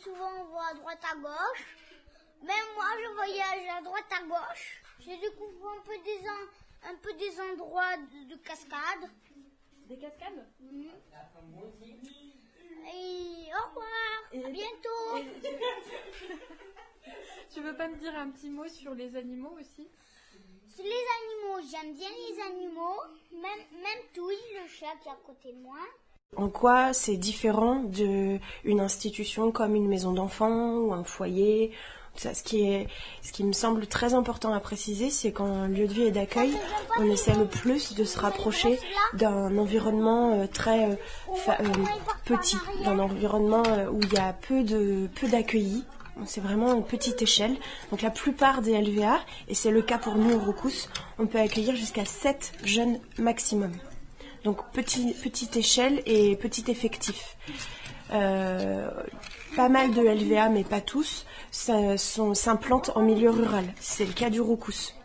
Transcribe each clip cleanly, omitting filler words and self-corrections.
souvent on va à droite à gauche. Même moi, je voyage à droite à gauche. Je découvre un peu des endroits de cascades. Des cascades? Et au revoir, à bientôt. Tu veux pas me dire un petit mot sur les animaux aussi? Sur les animaux, j'aime bien les animaux. Même Touille, le chat qui est à côté de moi. En quoi c'est différent d'une institution comme une maison d'enfants ou un foyer? Ça, ce qui me semble très important à préciser, c'est qu'en lieu de vie et d'accueil, on essaie le plus de se rapprocher d'un environnement très petit, d'un environnement où il y a peu d'accueillis. C'est vraiment une petite échelle. Donc la plupart des LVA, et c'est le cas pour nous au Roucous, on peut accueillir jusqu'à 7 jeunes maximum. Donc petite échelle et petit effectif. Pas mal de LVA, mais pas tous, s'implantent en milieu rural. C'est le cas du Roucous.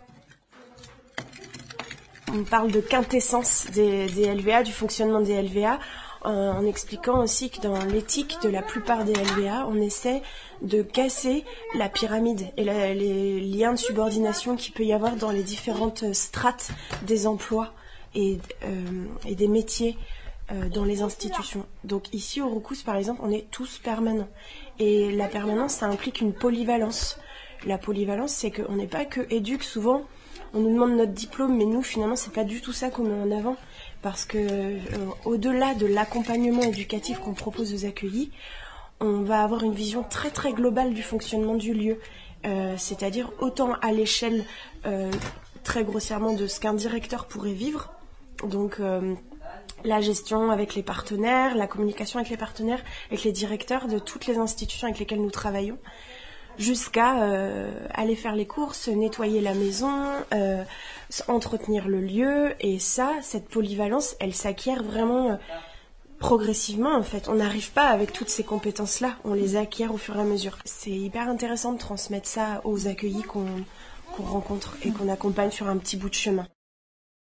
On parle de quintessence des LVA, du fonctionnement des LVA, en expliquant aussi que dans l'éthique de la plupart des LVA, on essaie de casser la pyramide et les liens de subordination qu'il peut y avoir dans les différentes strates des emplois et des métiers dans les institutions. Donc ici au Roucous par exemple, on est tous permanents. Et la permanence, ça implique une polyvalence. La polyvalence, c'est qu'on n'est pas que éduque. Souvent, on nous demande notre diplôme, mais nous finalement, c'est pas du tout ça qu'on met en avant. Parce que au-delà de l'accompagnement éducatif qu'on propose aux accueillis, on va avoir une vision très très globale du fonctionnement du lieu. C'est-à-dire autant à l'échelle très grossièrement de ce qu'un directeur pourrait vivre. Donc la gestion avec les partenaires, la communication avec les partenaires, avec les directeurs de toutes les institutions avec lesquelles nous travaillons, jusqu'à aller faire les courses, nettoyer la maison, entretenir le lieu. Et ça, cette polyvalence, elle s'acquiert vraiment progressivement en fait. On n'arrive pas avec toutes ces compétences-là, on les acquiert au fur et à mesure. C'est hyper intéressant de transmettre ça aux accueillis qu'on rencontre et qu'on accompagne sur un petit bout de chemin.